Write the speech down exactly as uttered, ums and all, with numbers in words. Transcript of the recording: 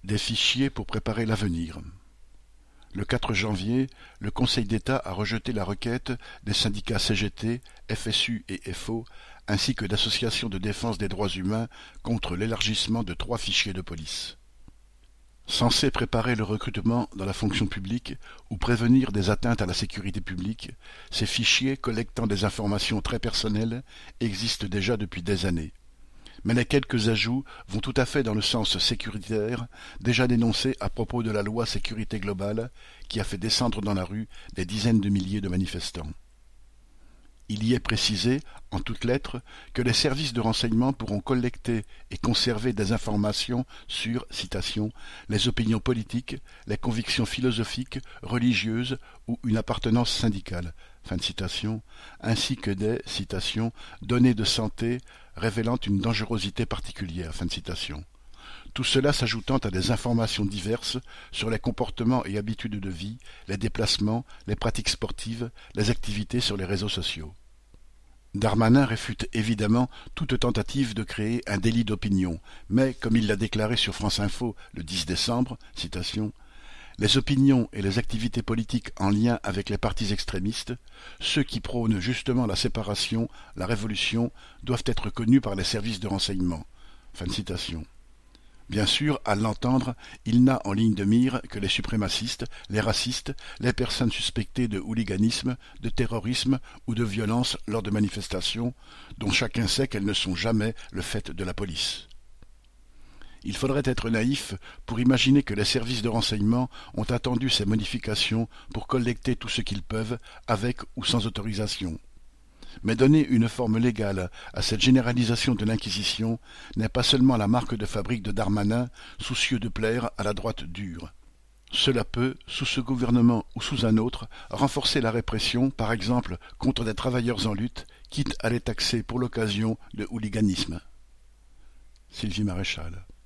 Des fichiers pour préparer l'avenir. Le quatre janvier, le Conseil d'État a rejeté la requête des syndicats C G T, F S U et F O, ainsi que d'associations de défense des droits humains contre l'élargissement de trois fichiers de police. Censés préparer le recrutement dans la fonction publique ou prévenir des atteintes à la sécurité publique, ces fichiers collectant des informations très personnelles existent déjà depuis des années. Mais les quelques ajouts vont tout à fait dans le sens sécuritaire déjà dénoncé à propos de la loi sécurité globale qui a fait descendre dans la rue des dizaines de milliers de manifestants. Il y est précisé, en toutes lettres, que les services de renseignement pourront collecter et conserver des informations sur, citation, les opinions politiques, les convictions philosophiques, religieuses ou une appartenance syndicale, fin de citation, ainsi que des, citation, données de santé révélant une dangerosité particulière, fin de citation. Tout cela s'ajoutant à des informations diverses sur les comportements et habitudes de vie, les déplacements, les pratiques sportives, les activités sur les réseaux sociaux. Darmanin réfute évidemment toute tentative de créer un délit d'opinion, mais, comme il l'a déclaré sur France Info le dix décembre, citation, « Les opinions et les activités politiques en lien avec les partis extrémistes, ceux qui prônent justement la séparation, la révolution, doivent être connus par les services de renseignement. » Fin de citation. Bien sûr, à l'entendre, il n'a en ligne de mire que les suprémacistes, les racistes, les personnes suspectées de hooliganisme, de terrorisme ou de violence lors de manifestations, dont chacun sait qu'elles ne sont jamais le fait de la police. Il faudrait être naïf pour imaginer que les services de renseignement ont attendu ces modifications pour collecter tout ce qu'ils peuvent, avec ou sans autorisation. Mais donner une forme légale à cette généralisation de l'Inquisition n'est pas seulement la marque de fabrique de Darmanin, soucieux de plaire à la droite dure. Cela peut, sous ce gouvernement ou sous un autre, renforcer la répression, par exemple contre des travailleurs en lutte, quitte à les taxer pour l'occasion de hooliganisme. Sylvie Maréchal.